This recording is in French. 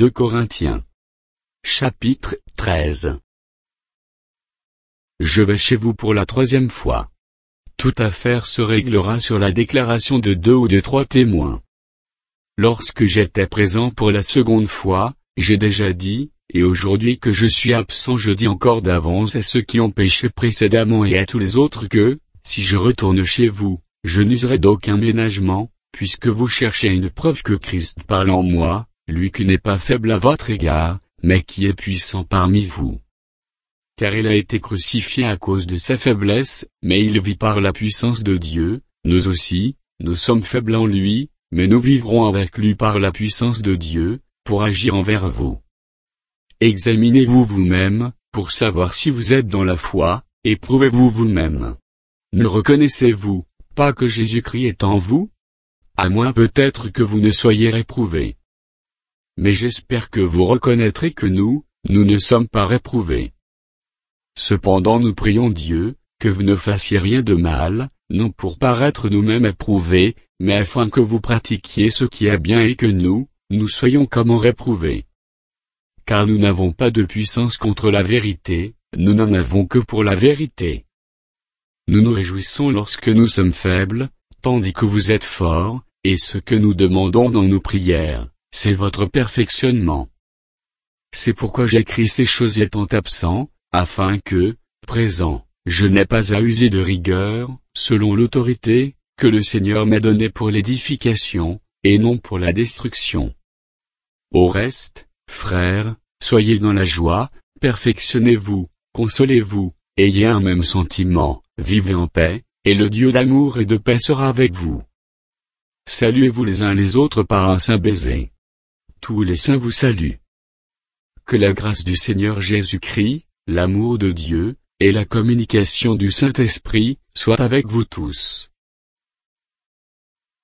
2 Corinthiens. Chapitre 13. Je vais chez vous pour la 3e fois. Toute affaire se réglera sur la déclaration de 2 ou de 3 témoins. Lorsque j'étais présent pour la 2e fois, j'ai déjà dit, et aujourd'hui que je suis absent je dis encore d'avance à ceux qui ont péché précédemment et à tous les autres que, si je retourne chez vous, je n'userai d'aucun ménagement, puisque vous cherchez une preuve que Christ parle en moi, lui qui n'est pas faible à votre égard, mais qui est puissant parmi vous. Car il a été crucifié à cause de sa faiblesse, mais il vit par la puissance de Dieu. Nous aussi, nous sommes faibles en lui, mais nous vivrons avec lui par la puissance de Dieu, pour agir envers vous. Examinez-vous vous-même, pour savoir si vous êtes dans la foi, éprouvez-vous vous-même. Ne reconnaissez-vous pas que Jésus-Christ est en vous? À moins peut-être que vous ne soyez réprouvés. Mais j'espère que vous reconnaîtrez que nous ne sommes pas réprouvés. Cependant nous prions Dieu, que vous ne fassiez rien de mal, non pour paraître nous-mêmes éprouvés, mais afin que vous pratiquiez ce qui est bien et que nous soyons comme réprouvés. Car nous n'avons pas de puissance contre la vérité, nous n'en avons que pour la vérité. Nous nous réjouissons lorsque nous sommes faibles, tandis que vous êtes forts, et ce que nous demandons dans nos prières, c'est votre perfectionnement. C'est pourquoi j'écris ces choses étant absent, afin que, présent, je n'ai pas à user de rigueur, selon l'autorité que le Seigneur m'a donnée pour l'édification, et non pour la destruction. Au reste, frères, soyez dans la joie, perfectionnez-vous, consolez-vous, ayez un même sentiment, vivez en paix, et le Dieu d'amour et de paix sera avec vous. Saluez-vous les uns les autres par un saint baiser. Tous les saints vous saluent. Que la grâce du Seigneur Jésus-Christ, l'amour de Dieu, et la communication du Saint-Esprit, soient avec vous tous.